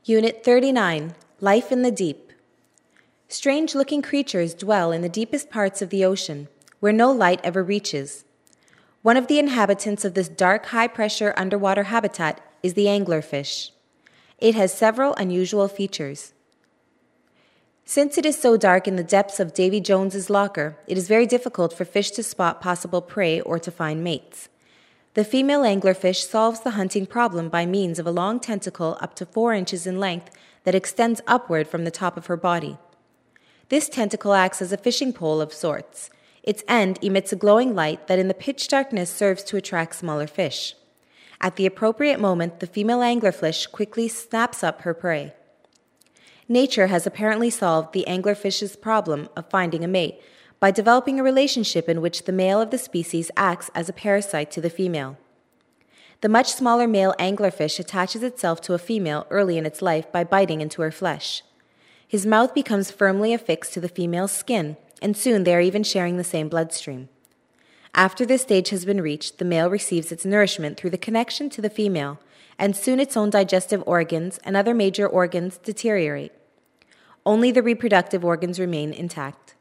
Unit 39, Life in the Deep. Strange-looking creatures dwell in the deepest parts of the ocean, where no light ever reaches. One of the inhabitants of this dark, high-pressure underwater habitat is the anglerfish. It has several unusual features. Since it is so dark in the depths of Davy Jones's locker, it is very difficult for fish to spot possible prey or to find mates. The female anglerfish solves the hunting problem by means of a long tentacle up to 4 inches in length that extends upward from the top of her body. This tentacle acts as a fishing pole of sorts. Its end emits a glowing light that in the pitch darkness serves to attract smaller fish. At the appropriate moment, the female anglerfish quickly snaps up her prey. Nature has apparently solved the anglerfish's problem of finding a mate by developing a relationship in which the male of the species acts as a parasite to the female. The much smaller male anglerfish attaches itself to a female early in its life by biting into her flesh. His mouth becomes firmly affixed to the female's skin, and soon they are even sharing the same bloodstream. After this stage has been reached, the male receives its nourishment through the connection to the female, and soon its own digestive organs and other major organs deteriorate. Only the reproductive organs remain intact.